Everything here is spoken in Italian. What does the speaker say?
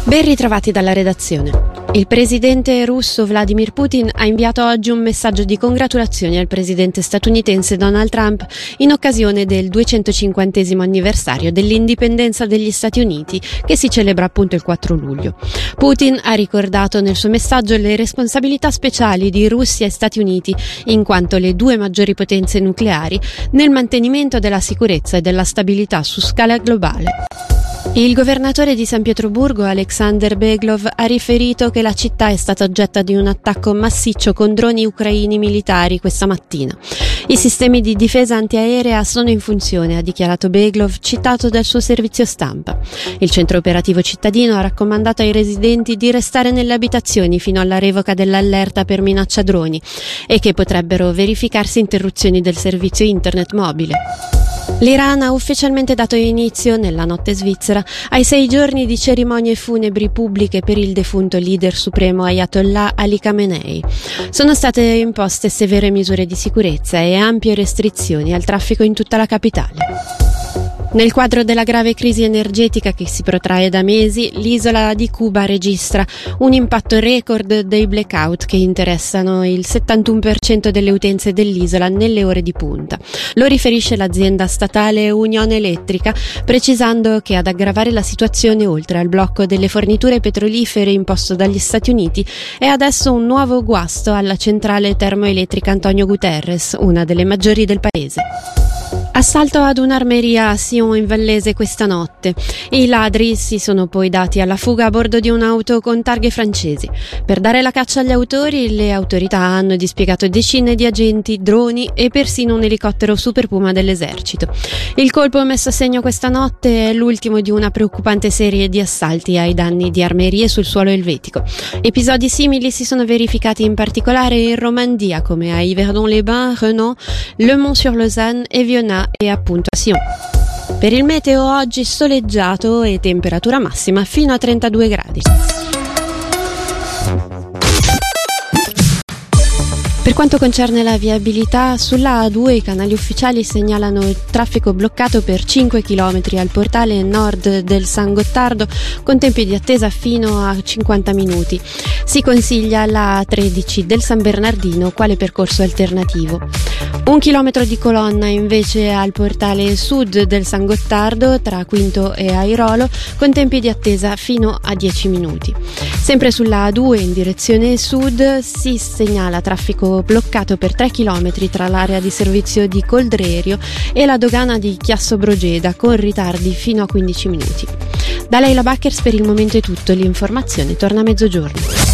Ben ritrovati dalla redazione. Il presidente russo Vladimir Putin ha inviato oggi un messaggio di congratulazioni al presidente statunitense Donald Trump in occasione del 250° anniversario dell'indipendenza degli Stati Uniti, che si celebra appunto il 4 luglio. Putin ha ricordato nel suo messaggio le responsabilità speciali di Russia e Stati Uniti, in quanto le due maggiori potenze nucleari, nel mantenimento della sicurezza e della stabilità su scala globale. Il governatore di San Pietroburgo, Alexander Beglov, ha riferito che la città è stata oggetto di un attacco massiccio con droni ucraini militari questa mattina. I sistemi di difesa antiaerea sono in funzione, ha dichiarato Beglov, citato dal suo servizio stampa. Il centro operativo cittadino ha raccomandato ai residenti di restare nelle abitazioni fino alla revoca dell'allerta per minaccia droni e che potrebbero verificarsi interruzioni del servizio internet mobile. L'Iran ha ufficialmente dato inizio, nella notte svizzera, ai 6 giorni di cerimonie funebri pubbliche per il defunto leader supremo Ayatollah Ali Khamenei. Sono state imposte severe misure di sicurezza e ampie restrizioni al traffico in tutta la capitale. Nel quadro della grave crisi energetica che si protrae da mesi, l'isola di Cuba registra un impatto record dei blackout che interessano il 71% delle utenze dell'isola nelle ore di punta. Lo riferisce l'azienda statale Unione Elettrica, precisando che ad aggravare la situazione, oltre al blocco delle forniture petrolifere imposto dagli Stati Uniti, è adesso un nuovo guasto alla centrale termoelettrica Antonio Guterres, una delle maggiori del paese. Assalto ad un'armeria a Sion in Vallese questa notte. I ladri si sono poi dati alla fuga a bordo di un'auto con targhe francesi. Per dare la caccia agli autori, le autorità hanno dispiegato decine di agenti, droni e persino un elicottero Super Puma dell'esercito. Il colpo messo a segno questa notte è l'ultimo di una preoccupante serie di assalti ai danni di armerie sul suolo elvetico. Episodi simili si sono verificati in particolare in Romandia, come a Yverdon-les-Bains, Renan, Le Mans-sur-Lausanne e Vionnaz, e appunto a Sion. Per il meteo oggi soleggiato e temperatura massima fino a 32 gradi. Per quanto concerne la viabilità, sulla A2 i canali ufficiali segnalano il traffico bloccato per 5 km al portale nord del San Gottardo con tempi di attesa fino a 50 minuti. Si consiglia la A13 del San Bernardino quale percorso alternativo. 1 chilometro di colonna invece al portale sud del San Gottardo tra Quinto e Airolo con tempi di attesa fino a 10 minuti. Sempre sulla A2 in direzione sud si segnala traffico bloccato per 3 km tra l'area di servizio di Coldrerio e la dogana di Chiasso Brogeda con ritardi fino a 15 minuti. Da Leila Backers per il momento è tutto, l'informazione torna a mezzogiorno.